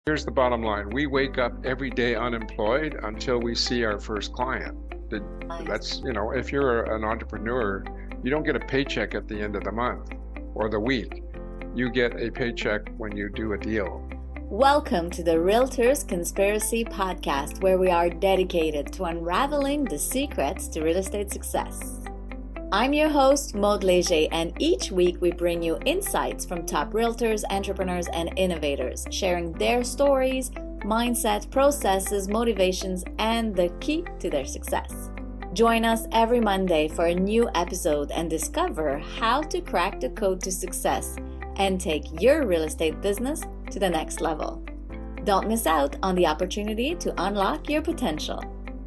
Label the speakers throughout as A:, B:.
A: Here's the bottom line. We wake up every day unemployed until we see our first client.
B: Nice.
A: If you're an entrepreneur, you don't get a paycheck at the end of the month or the week. You get a paycheck when you do a deal.
B: Welcome to the Realtors Conspiracy Podcast, where we are dedicated to unraveling the secrets to real estate success. I'm your host, Maud Léger, and each week we bring you insights from top realtors, entrepreneurs, and innovators, sharing their stories, mindset, processes, motivations, and the key to their success. Join us every Monday for a new episode and discover how to crack the code to success and take your real estate business to the next level. Don't miss out on the opportunity to unlock your potential.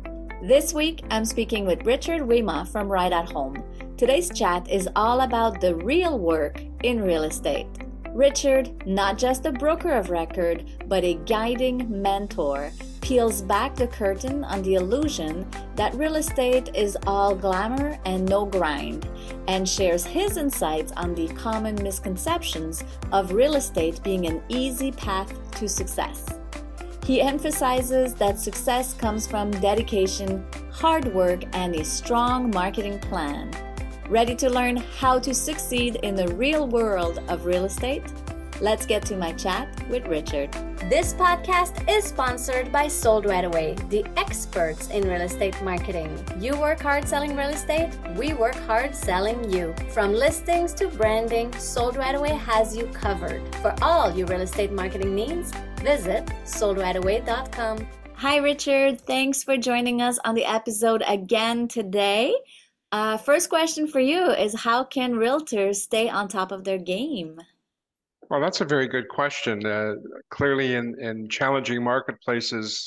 B: This week, I'm speaking with Richard Wima from Right at Home. Today's chat is all about the real work in real estate. Richard, not just a broker of record, but a guiding mentor, peels back the curtain on the illusion that real estate is all glamour and no grind, and shares his insights on the common misconceptions of real estate being an easy path to success. He emphasizes that success comes from dedication, hard work, and a strong marketing plan. Ready to learn how to succeed in the real world of real estate? Let's get to my chat with Richard.
C: This podcast is sponsored by Sold Right Away, the experts in real estate marketing. You work hard selling real estate, we work hard selling you. From listings to branding, Sold Right Away has you covered. For all your real estate marketing needs, visit soldrightaway.com.
B: Hi, Richard. Thanks for joining us on the episode again today. First question for you is, how can realtors stay on top of their game?
A: Well, that's a very good question. Clearly, in challenging marketplaces,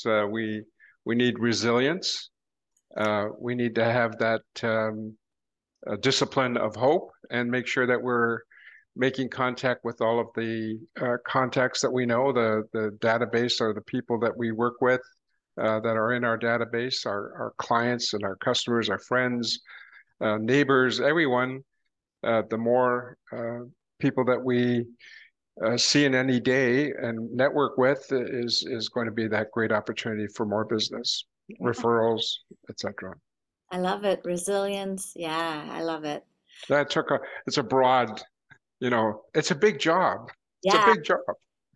A: we need resilience. We need to have that discipline of hope and make sure that we're making contact with all of the contacts that we know, the database or the people that we work with that are in our database, our clients and our customers, our friends, neighbors, everyone. The more people that we see in any day and network with is going to be that great opportunity for more business, referrals, etc.
B: I love it. Resilience. Yeah, I love it.
A: It's a broad, it's a big job. It's a
B: Yeah,
A: big job.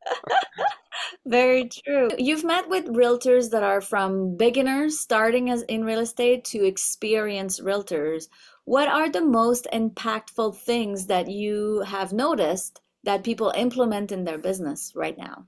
B: very true. You've met with realtors that are from beginners starting as in real estate to experienced realtors. What are the most impactful things that you have noticed that people implement in their business right now?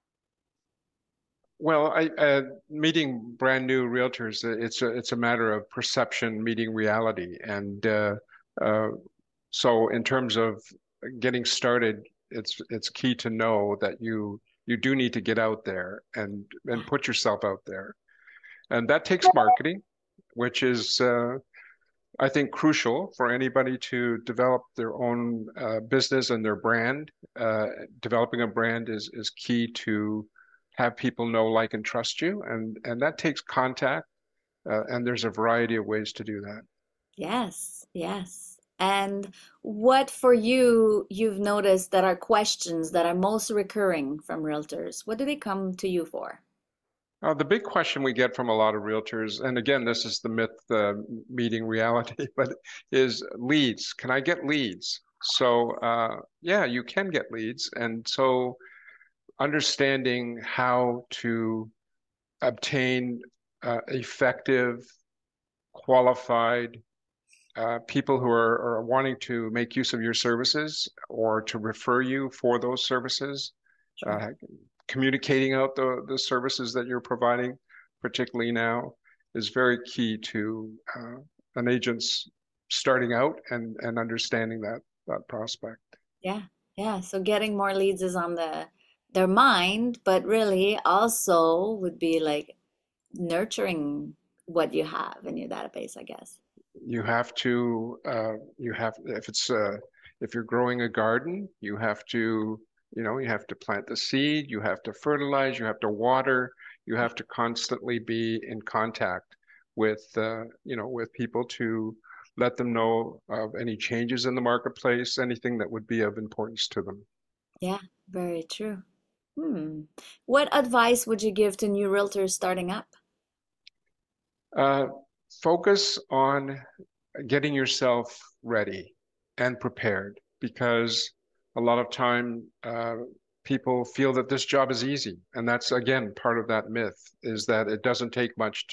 A: Well, meeting brand new realtors, it's a matter of perception meeting reality, and uh, so in terms of getting started, it's key to know that you do need to get out there and put yourself out there, and that takes marketing, which is I think crucial for anybody to develop their own business and their brand. Developing a brand is key to have people know, like, and trust you, and that takes contact. And there's a variety of ways to do that.
B: Yes, yes. And what for you you've noticed that are questions that are most recurring from realtors? What do they come to you for?
A: The big question we get from a lot of realtors, and again, this is the myth meeting reality, but is leads. Can I get leads? So, yeah, you can get leads. And so understanding how to obtain effective, qualified people who are wanting to make use of your services or to refer you for those services,
B: Sure.
A: uh, communicating out the services that you're providing, particularly now, is very key to an agent's starting out and understanding that prospect.
B: Yeah, yeah. So getting more leads is on their mind, but really also would be like nurturing what you have in your database, I guess.
A: If you're growing a garden, you have to plant the seed, you have to fertilize, you have to water, you have to constantly be in contact with people to let them know of any changes in the marketplace, anything that would be of importance to them.
B: Yeah, very true. Hmm. What advice would you give to new realtors starting up?
A: Uh, Focus on getting yourself ready and prepared because a lot of time people feel that this job is easy, and that's again part of that myth is that it doesn't take much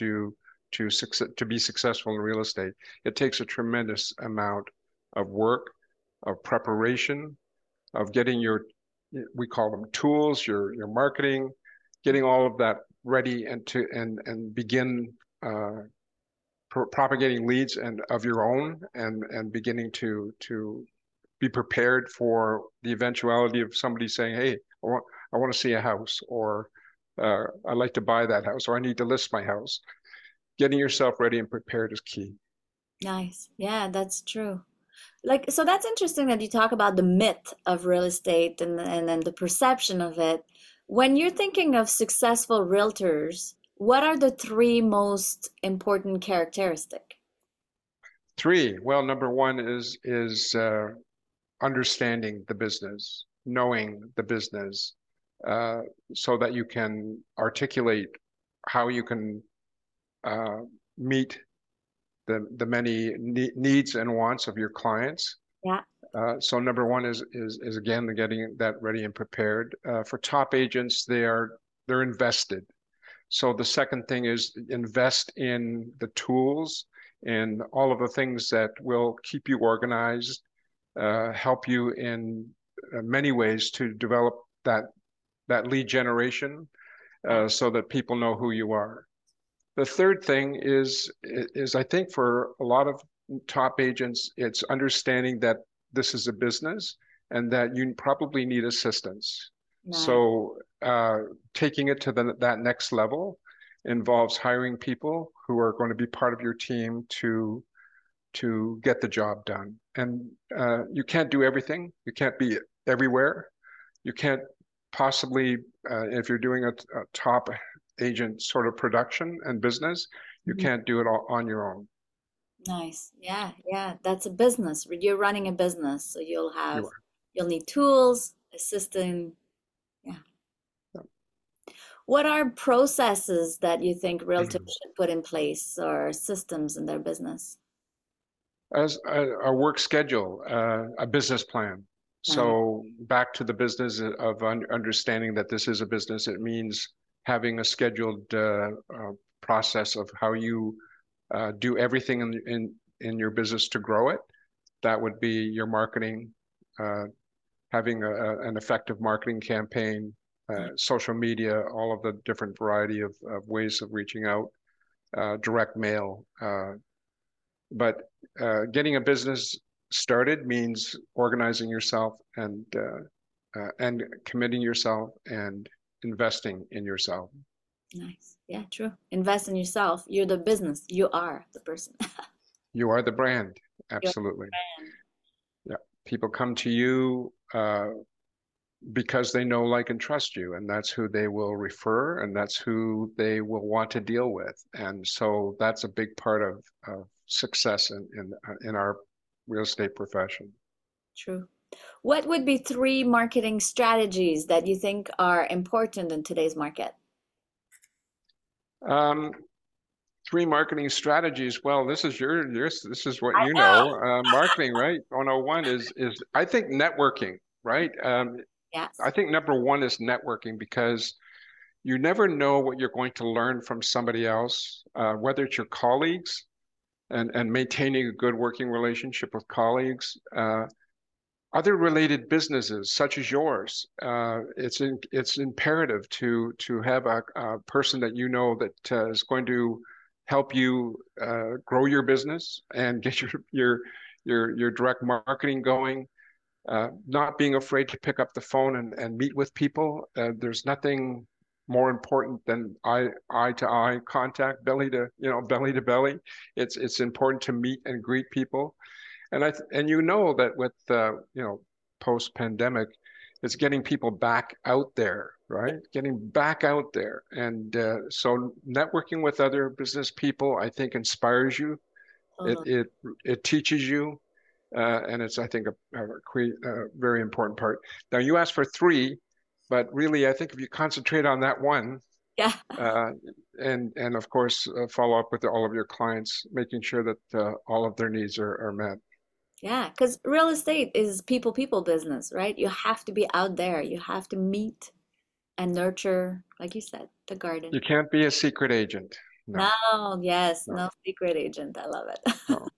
A: to be successful in real estate. It takes a tremendous amount of work, of preparation, of getting your, we call them tools, your marketing, getting all of that ready and begin uh, propagating leads and of your own and beginning to be prepared for the eventuality of somebody saying, "Hey, I want to see a house," or "I'd like to buy that house," or "I need to list my house." Getting yourself ready and prepared is key.
B: Nice. Yeah, that's true. Like, so that's interesting that you talk about the myth of real estate and then the perception of it. When you're thinking of successful realtors, what are the three most important characteristic?
A: Three, well, number one is understanding the business, knowing the business, uh, so that you can articulate how you can uh, meet the many needs and wants of your clients.
B: Yeah.
A: So number one is again getting that ready and prepared. For top agents, they're invested. So the second thing is invest in the tools and all of the things that will keep you organized, help you in many ways to develop that lead generation,
B: Yeah.
A: so that people know who you are. The third thing is I think for a lot of top agents, it's understanding that this is a business and that you probably need assistance.
B: Nice.
A: So taking it to that next level involves hiring people who are going to be part of your team to get the job done. And you can't do everything. You can't be everywhere. You can't possibly, if you're doing a top agent sort of production and business, you
B: Mhm.
A: can't do it all on your own.
B: Nice. Yeah, yeah. That's a business. You're running a business, so
A: You are.
B: you'll need tools, assisting. Yeah. What are processes that you think realtors should put in place or systems in their business?
A: As a work schedule, a business plan.
B: Nice.
A: So back to the business of understanding that this is a business, it means having a scheduled process of how you do everything in your business to grow it. That would be your marketing, uh, having an effective marketing campaign, social media, all of the different variety of ways of reaching out, direct mail. But getting a business started means organizing yourself and committing yourself and investing in yourself.
B: Nice. Yeah, true. Invest in yourself. You're the business. You are the person.
A: You are the brand.
B: You're
A: Absolutely.
B: the brand.
A: Yeah. People come to you because they know, like, and trust you, and that's who they will refer, and that's who they will want to deal with. And so that's a big part of success in our real estate profession.
B: True. What would be three marketing strategies that you think are important in today's market?
A: Um, Three marketing strategies. Well, this is this is what
B: I
A: you
B: know.
A: know. Marketing, right? 101 is I think networking, right?
B: Yes.
A: I think number one is networking because you never know what you're going to learn from somebody else, whether it's your colleagues and maintaining a good working relationship with colleagues, other related businesses such as yours. It's imperative to have a person that you know that is going to help you grow your business and get your direct marketing going. Not being afraid to pick up the phone and meet with people. There's nothing more important than eye to eye contact, belly to belly. It's important to meet and greet people. And you know that with post pandemic, it's getting people back out there, right? Getting back out there, and so networking with other business people, I think, inspires you. It
B: Totally.
A: it it teaches you, and it's I think a very important part. Now you asked for three, but really, I think if you concentrate on that one,
B: Yeah.
A: and of course follow up with all of your clients, making sure that all of their needs are met.
B: Yeah, because real estate is people business, right? You have to be out there. You have to meet and nurture, like you said, the garden.
A: You can't be a secret agent. No,
B: No, yes,
A: no,
B: no secret agent. I love it.
A: no.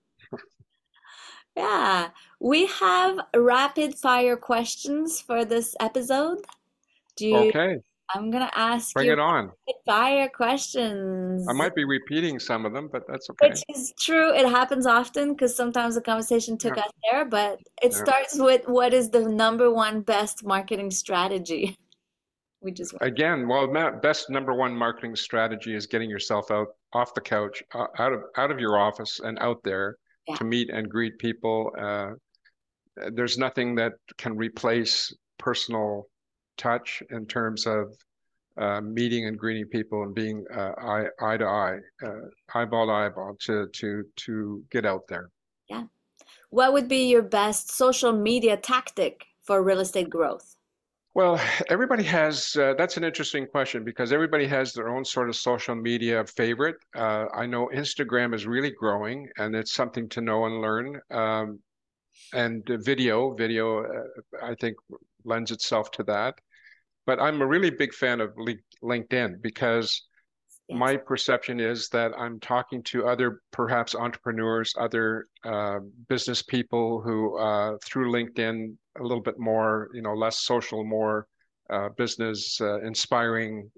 B: Yeah, we have rapid fire questions for this episode. Do you,
A: Okay,
B: I'm gonna ask
A: bring
B: you
A: it on.
B: rapid fire
A: I
B: questions,
A: might be repeating some of them, but that's okay.
B: which is true. It happens often because sometimes the conversation took
A: Yeah,
B: us there, but it
A: yeah.
B: starts with what is the number one best marketing strategy? We just went.
A: Again, well, best number one marketing strategy is getting yourself out off the couch, out of your office, and out there
B: Yeah,
A: to meet and greet people. There's nothing that can replace personal touch in terms of meeting and greeting people and being eye to eye, eyeball to eyeball to get out there.
B: yeah. What would be your best social media tactic for real estate growth?
A: Well, everybody has, that's an interesting question because everybody has their own sort of social media favorite. I know Instagram is really growing and it's something to know and learn. And video, I think lends itself to that. But I'm a really big fan of LinkedIn because
B: Yes.
A: my perception is that I'm talking to other perhaps entrepreneurs, other business people who through LinkedIn a little bit more, less social, more business inspiring.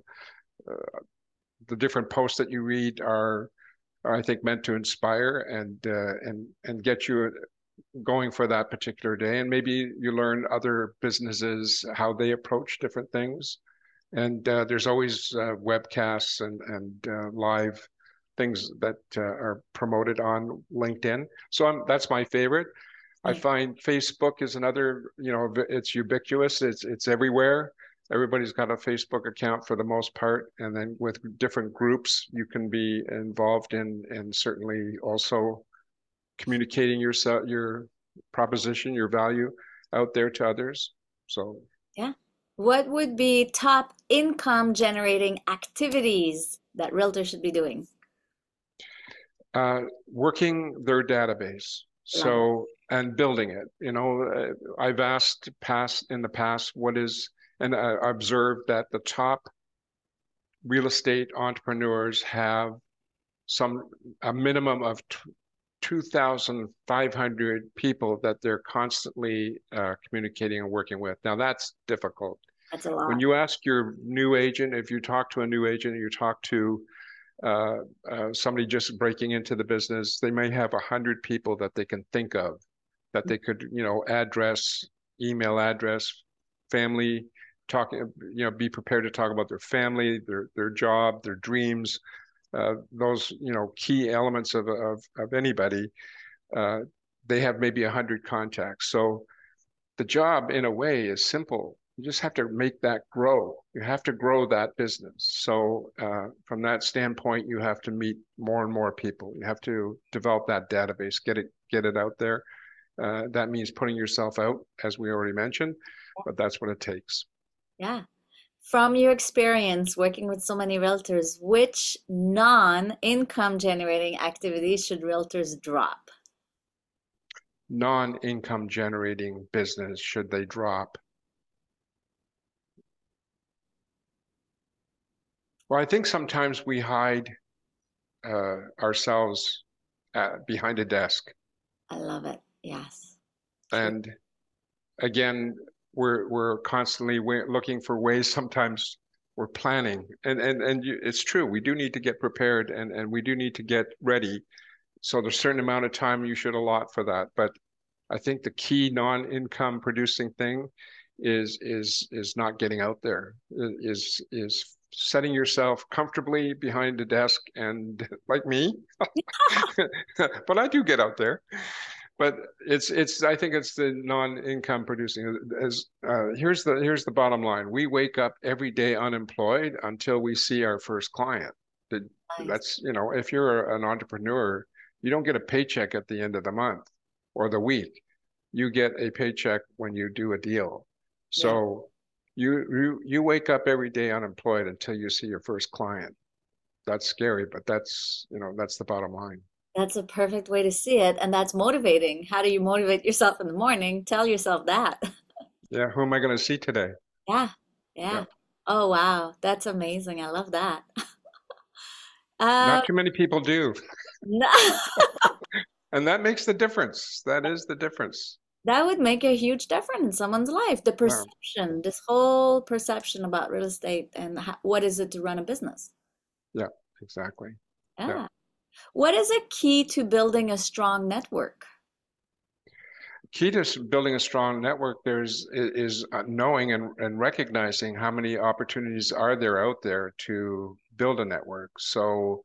A: The different posts that you read are, I think, meant to inspire and get you going for that particular day. And maybe you learn other businesses how they approach different things. And there's always webcasts and live things that are promoted on LinkedIn. So that's my favorite. I
B: Nice.
A: find Facebook is another, it's ubiquitous. It's everywhere. Everybody's got a Facebook account for the most part. And then with different groups, you can be involved in, and certainly also communicating your proposition, your value out there to others. So
B: Yeah. What would be top income generating activities that realtors should be doing?
A: working their database.
B: Love it.
A: So, and building it. I've asked in the past what is, and I observed that the top real estate entrepreneurs have a minimum of 2,500 people that they're constantly communicating and working with. Now that's difficult.
B: That's a
A: When
B: lot.
A: you ask your new agent, if you talk to a new agent, you talk to somebody just breaking into the business, they may have 100 people that they can think of that they could, address, email address, family, talking, be prepared to talk about their family, their job, their dreams, those, key elements of anybody. Uh, they have maybe 100 contacts. So the job in a way is simple. You just have to make that grow. You have to grow that business. So from that standpoint, you have to meet more and more people. You have to develop that database, get it out there. That means putting yourself out, as we already mentioned, but that's what it takes.
B: Yeah. From your experience working with so many realtors, which non-income generating activities should realtors drop?
A: Non-income generating business, should they drop? Well, I think sometimes we hide ourselves behind a desk.
B: I love it. Yes. True.
A: And again, we're constantly looking for ways. Sometimes we're planning, and it's true. We do need to get prepared, and we do need to get ready. So there's a certain amount of time you should allot for that. But I think the key non-income producing thing is not getting out there. Is setting yourself comfortably behind a desk and like me, but I do get out there. But I think it's the non-income producing. Here's the bottom line. We wake up every day unemployed until we see our first client.
B: Nice.
A: That's, if you're an entrepreneur, you don't get a paycheck at the end of the month or the week. You get a paycheck when you do a deal.
B: Yeah.
A: So You wake up every day unemployed until you see your first client. That's scary, but that's the bottom line.
B: That's a perfect way to see it, and that's motivating. How do you motivate yourself in the morning? Tell yourself that.
A: Yeah, who am I going to see today?
B: Yeah,
A: Yeah,
B: yeah. Oh, wow. That's amazing. I love that.
A: not
B: Um,
A: too many people do,
B: no,
A: and that makes the difference. That is the difference.
B: that would make a huge difference in someone's life. The
A: Yeah,
B: perception, this whole perception about real estate and what is it to run a business?
A: yeah, exactly. Yeah.
B: Yeah. What is a key to building a strong network?
A: Key to building a strong network is knowing and recognizing how many opportunities are there out there to build a network. So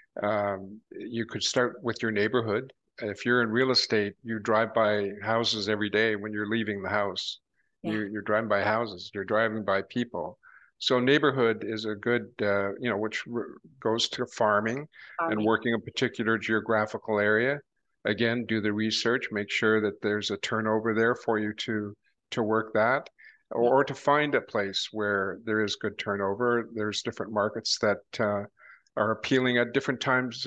A: you could start with your neighborhood. If you're in real estate, you drive by houses every day when you're leaving the house.
B: Yeah,
A: You're driving by houses, you're driving by people. So neighborhood is a good, which goes to farming and
B: farming.
A: working a particular geographical area. Again, do the research, make sure that there's a turnover there for you to work that,
B: Yeah,
A: or to find a place where there is good turnover. There's different markets that are appealing at different times.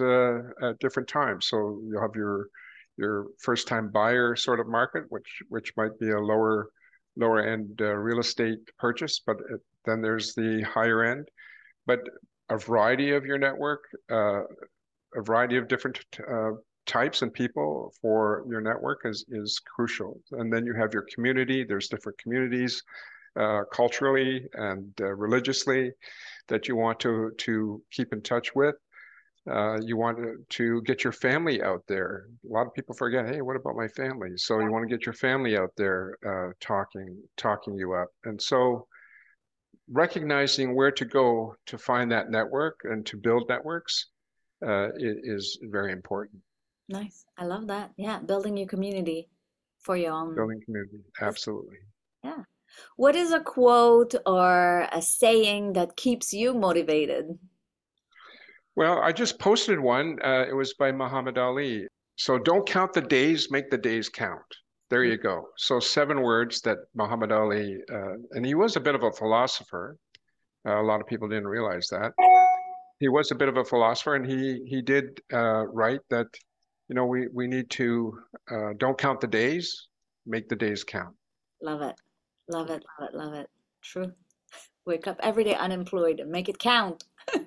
A: So you'll have your first time buyer sort of market, which might be a lower end real estate purchase, but then there's the higher end. But a variety of your network, a variety of different types and people for your network is crucial. And then you have your community. There's different communities culturally and religiously that you want to keep in touch with. You want to get your family out there. A lot of people forget, hey, what about my family? So you want to get your family out there talking you up. And so recognizing where to go to find that network and to build networks is very important.
B: nice. I love that. Yeah, building your community for your own.
A: Building community, absolutely.
B: Yeah. What is a quote or a saying that keeps you motivated?
A: Well, I just posted one. It was by Muhammad Ali. So don't count the days, make the days count. There you go. So 7 words that Muhammad Ali, and he was a bit of a philosopher. A lot of people didn't realize that. He was a bit of a philosopher, and he did write that, we need to don't count the days, make the days count.
B: Love it. Love it. Love it. Love it. True. Wake up every day unemployed and make it count.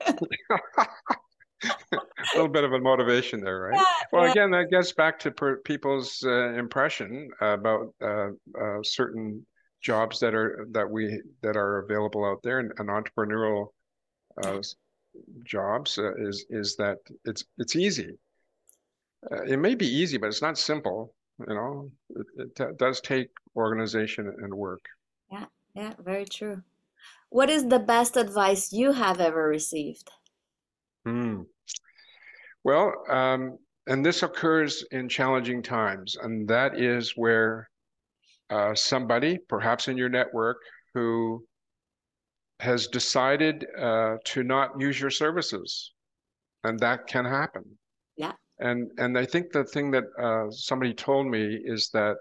A: A little bit of a motivation there, right?
B: Yeah,
A: Well,
B: yeah.
A: again, that gets back to people's impression about certain jobs that are available out there, and entrepreneurial uh, jobs is that it's easy. It may be easy, but it's not simple. It does take organization and work.
B: Yeah, yeah, very true. What is the best advice you have ever received?
A: Hmm. Well, and this occurs in challenging times, and that is where somebody, perhaps in your network, who has decided to not use your services, and that can happen.
B: Yeah.
A: And I think the thing that somebody told me is that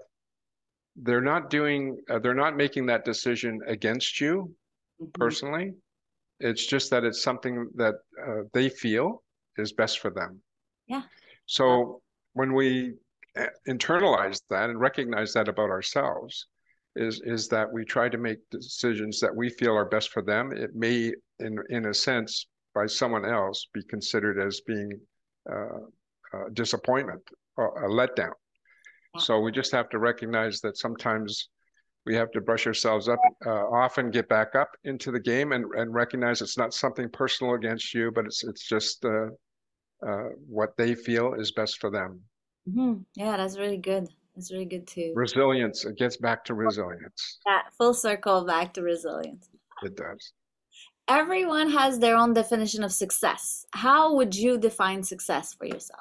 A: they're not making that decision against you
B: Hmm.
A: personally. It's just that it's something that they feel is best for them.
B: Yeah.
A: So when we internalize that and recognize that about ourselves, is that we try to make decisions that we feel are best for them. It may, in a sense, by someone else, be considered as being uh, a disappointment, or a letdown.
B: Yeah.
A: So we just have to recognize that sometimes we have to brush ourselves up, often get back up into the game and recognize it's not something personal against you, but it's just what they feel is best for them.
B: Yeah, that's really good. That's really good too.
A: Resilience, it gets back to resilience.
B: Yeah, full circle back to resilience.
A: It does.
B: Everyone has their own definition of success. How would you define success for yourself?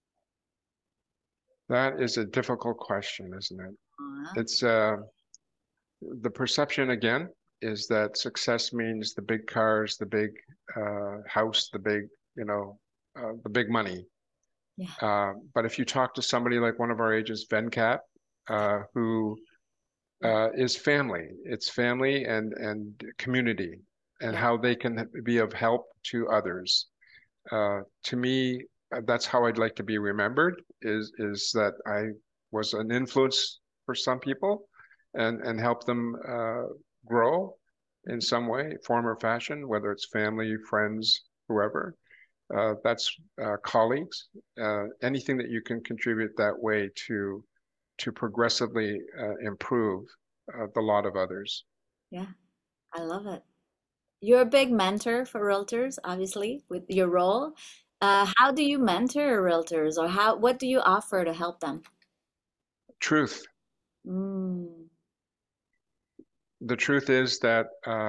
A: That is a difficult question, isn't it?
B: Uh,
A: It's the perception again is that success means the big cars, the big house, the big money.
B: yeah.
A: But if you talk to somebody like one of our agents, Venkat, who is family. It's family and community, and how they can be of help to others. To me, that's how I'd like to be remembered, is that I was an influence for some people and help them grow in some way, form or fashion, whether it's family, friends, whoever. That's colleagues. Anything that you can contribute that way to progressively improve the lot of others.
B: Yeah, I love it. You're a big mentor for realtors, obviously, with your role. How do you mentor realtors, or what do you offer to help them?
A: Truth.
B: Mm.
A: The truth is that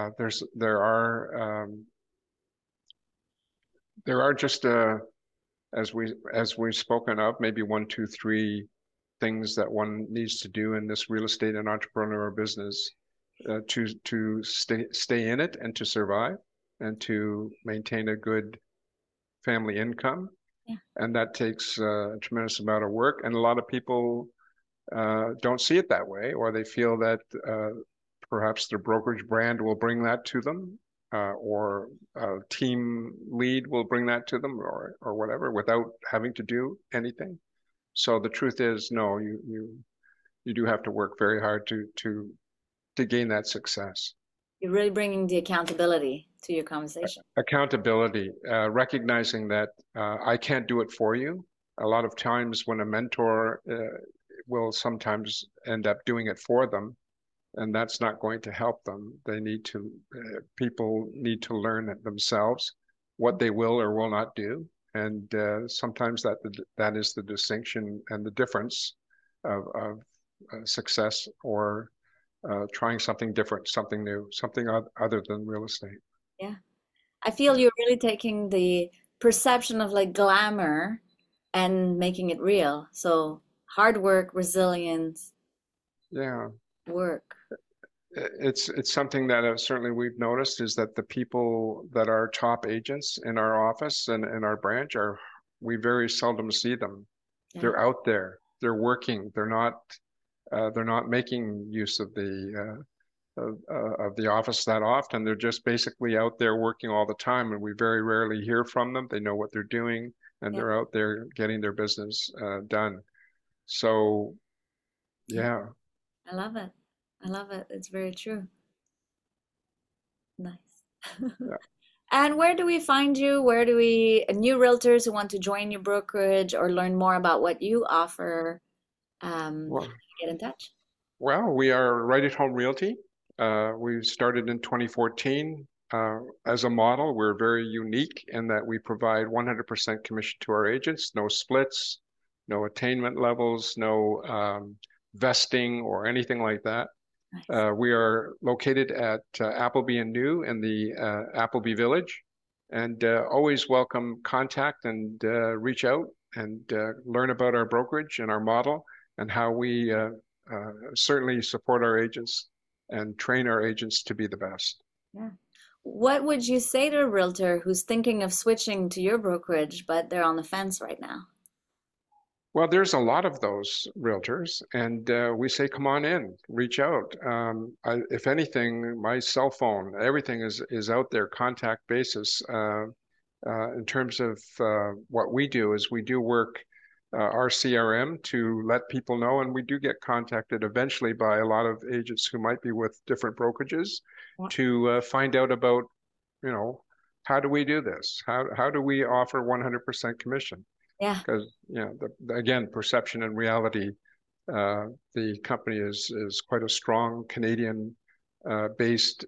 A: there are just as we've spoken of, maybe 1, 2, 3 things that one needs to do in this real estate and entrepreneur business to stay in it and to survive and to maintain a good family income.
B: Yeah.
A: And that takes a tremendous amount of work. And a lot of people don't see it that way, or they feel that perhaps their brokerage brand will bring that to them, or a team lead will bring that to them, or whatever, without having to do anything. So the truth is, no, you do have to work very hard to gain that success.
B: You're really bringing the accountability to your conversation.
A: Accountability, recognizing that I can't do it for you. A lot of times when a mentor will sometimes end up doing it for them, and that's not going to help them. They need to, people need to learn it themselves, what they will or will not do. And sometimes that is the distinction and the difference of success or trying something different, something new, something other than real estate.
B: Yeah. I feel you're really taking the perception of like glamour and making it real. So hard work, resilience.
A: Yeah.
B: Work.
A: It's something that certainly we've noticed, is that the people that are top agents in our office and in our branch we very seldom see them. Yeah. They're out there, they're working, they're not making use of the office that often. They're just basically out there working all the time, and we very rarely hear from them. They know what they're doing, and they're out there getting their business done. So, yeah.
B: I love it. I love it. It's very true. Nice.
A: Yeah.
B: And where do we find you? Where do new realtors who want to join your brokerage or learn more about what you offer, get in touch?
A: Well, we are Right at Home Realty. We started in 2014 as a model. We're very unique in that we provide 100% commission to our agents, no splits, no attainment levels, no vesting or anything like that. Nice. We are located at Appleby and New in the Appleby Village, and always welcome contact and reach out and learn about our brokerage and our model and how we certainly support our agents and train our agents to be the best.
B: Yeah. What would you say to a realtor who's thinking of switching to your brokerage, but they're on the fence right now?
A: Well, there's a lot of those realtors, and we say, come on in, reach out. If anything, my cell phone, everything is out there, contact basis. In terms of what we do is we do work our CRM to let people know, and we do get contacted eventually by a lot of agents who might be with different brokerages to find out about, how do we do this? How do we offer 100% commission?
B: Yeah.
A: Because, again, perception and reality, the company is quite a strong Canadian based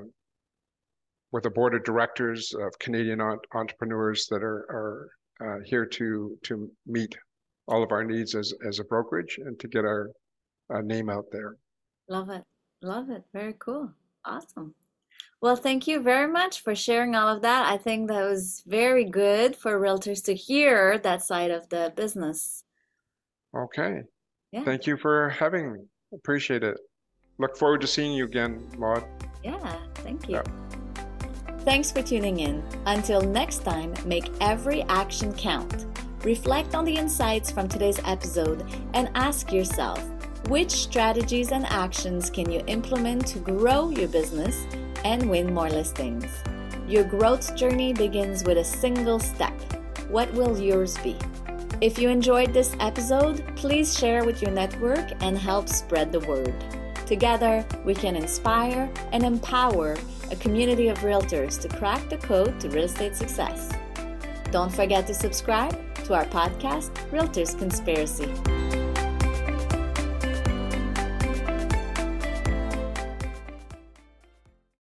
A: with a board of directors of Canadian entrepreneurs that are here to meet all of our needs as a brokerage and to get our name out there.
B: Love it. Love it. Very cool. Awesome. Well, thank you very much for sharing all of that. I think that was very good for realtors to hear that side of the business.
A: Okay.
B: Yeah.
A: Thank you for having me. Appreciate it. Look forward to seeing you again, Maud.
B: Yeah, thank you. Thanks for tuning in. Until next time, make every action count. Reflect on the insights from today's episode and ask yourself, Which strategies and actions can you implement to grow your business and win more listings? Your growth journey begins with a single step. What will yours be? If you enjoyed this episode, please share with your network and help spread the word. Together, we can inspire and empower a community of realtors to crack the code to real estate success. Don't forget to subscribe to our podcast, Realtors Conspiracy.